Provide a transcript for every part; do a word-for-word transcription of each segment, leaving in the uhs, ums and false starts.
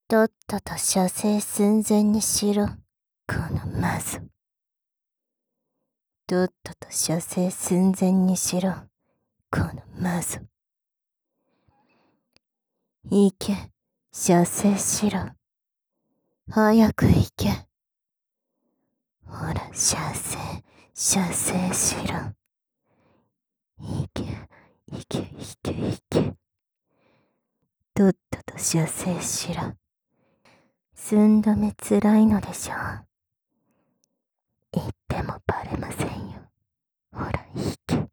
とっとと射精寸前にしろ、このマゾ。とっとと射精寸前にしろ、このマゾ。行け、射精しろ。早く行け。ほら、射精、射精しろ。行け、行け、行け、行け。とっとと射精しろ。寸止めつらいのでしょう。言ってもバレませんよ。ほら、行け。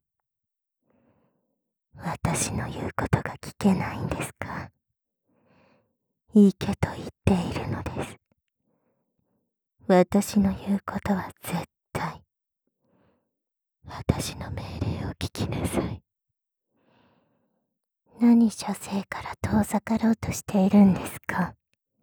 私の言うことが聞けないんですか？行けと言っているのです。私の言うことは絶対。私の命令を聞きなさい。何射精から遠ざかろうとしているんですか？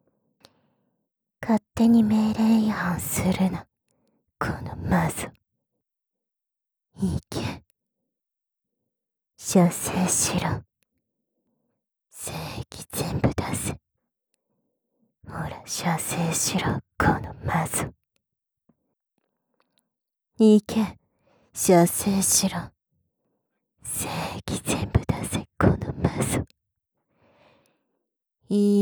勝手に命令違反するな、このマゾ。行け。射精しろ。精液全部出せ。ほら、射精しろ、このマゾ。行け。射精しろ。精液全部出せ、このマゾ。い